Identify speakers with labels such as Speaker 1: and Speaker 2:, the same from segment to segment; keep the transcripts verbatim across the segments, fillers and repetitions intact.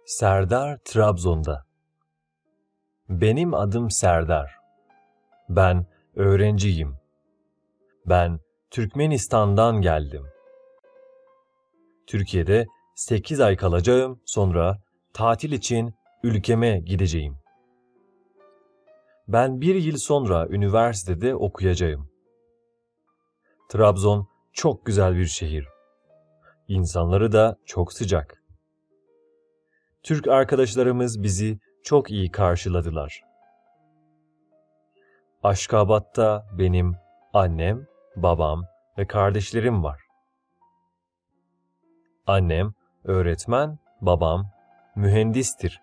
Speaker 1: Serdar Trabzon'da. Benim adım Serdar. Ben öğrenciyim. Ben Türkmenistan'dan geldim. Türkiye'de sekiz ay kalacağım, sonra tatil için ülkeme gideceğim. Ben bir yıl sonra üniversitede okuyacağım. Trabzon çok güzel bir şehir. İnsanları da çok sıcak. Türk arkadaşlarımız bizi çok iyi karşıladılar. Aşkabat'ta benim annem, babam ve kardeşlerim var. Annem öğretmen, babam mühendistir.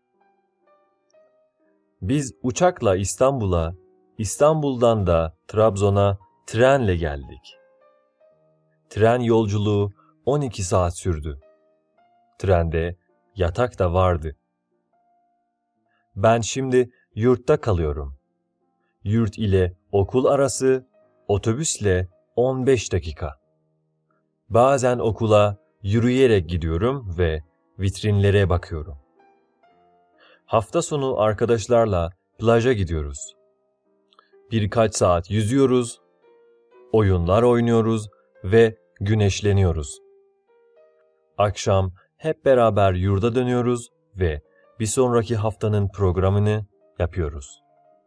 Speaker 1: Biz uçakla İstanbul'a, İstanbul'dan da Trabzon'a trenle geldik. Tren yolculuğu on iki saat sürdü. Trende yatak da vardı. Ben şimdi yurtta kalıyorum. Yurt ile okul arası otobüsle on beş dakika. Bazen okula yürüyerek gidiyorum ve vitrinlere bakıyorum. Hafta sonu arkadaşlarla plaja gidiyoruz. Birkaç saat yüzüyoruz, oyunlar oynuyoruz ve güneşleniyoruz. Akşam hep beraber yurda dönüyoruz ve bir sonraki haftanın programını yapıyoruz.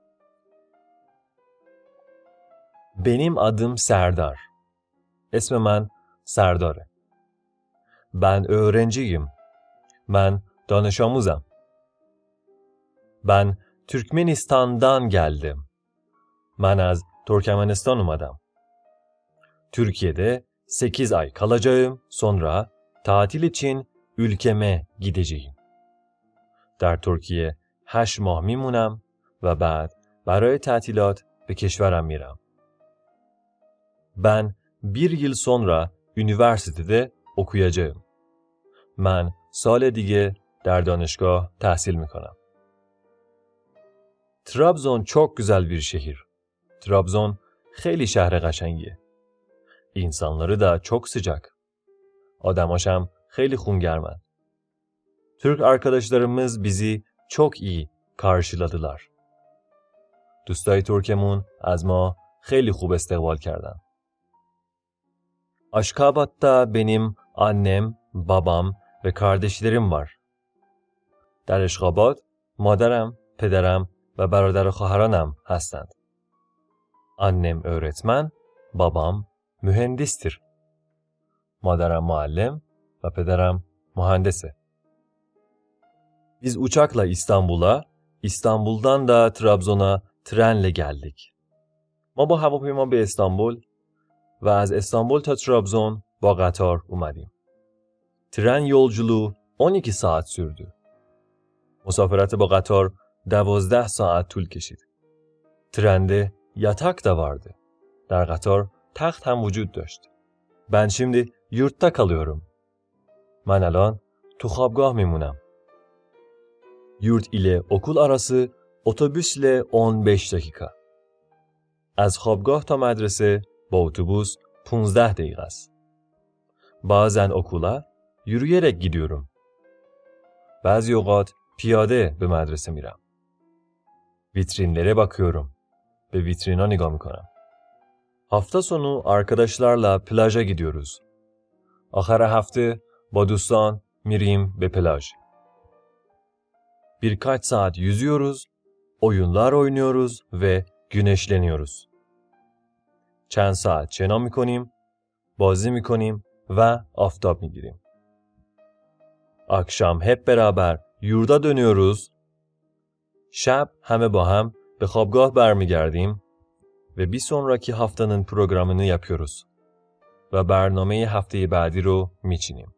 Speaker 1: Benim adım Serdar. İsmim ben Serdar. Ben öğrenciyim. Ben danışamuzam. Ben Türkmenistan'dan geldim. Ben az Türkmenistan umadam. Türkiye'de sekiz ay kalacağım, sonra tatil için ülkeme gideceğim. در ترکیه هشت ماه میمونم و بعد برای تعطیلات به کشورم میرم. Ben bir yıl sonra üniversitede okuyacağım. من سال دیگه در دانشگاه تحصیل میکنم. Trabzon çok güzel bir şehir. Trabzon خیلی شهر قشنگیه. İnsanları da çok sıcak. آدماش هم خیلی خونگرمن. Türk arkadaşlarımız bizi çok iyi karşıladılar. دوستای ترکمون از ما خیلی خوب استقبال کردن. Aşkabat'ta benim annem, babam ve kardeşlerim var. در اشخابات مادرم، پدرم و برادر و خواهرانم هستند. Annem öğretmen, babam mühendistir. مادرم معلم و پدرم مهندسه. Biz uçakla İstanbul'a, İstanbul'dan da Trabzon'a trenle geldik. ما با هواپیما به استانبول و از استانبول تا ترابزون با قطار اومدیم. Tren yolculuğu on iki saat sürdü. مسافرت با قطار دوازده ساعت طول کشید. Trende yatak da vardı. در قطار تخت هم وجود داشت. Ben şimdi yurtta kalıyorum. من الان تو خوابگاه میمونم. Yurt ile okul arası otobüsle on beş dakika. از خوابگاه تا مدرسه با اتوبوس پانزده دقیقه است. Bazen okula yürüyerek gidiyorum. بعضی اوقات پیاده به مدرسه میرم. Vitrinlere bakıyorum. به ویترینا نگاه میکنم. Hafta sonu arkadaşlarla plaja gidiyoruz. آخر هفته با دوستان میریم به پلاژ. Birkaç saat yüzüyoruz, oyunlar oynuyoruz ve güneşleniyoruz. چند ساعت شنا میکنیم، بازی میکنیم و آفتاب میگیریم. akşam hep beraber yurda dönüyoruz. شب همه با هم به خوابگاه برمیگردیم ve bir sonraki haftanın programını yapıyoruz. و برنامه هفته بعدی رو میچینیم.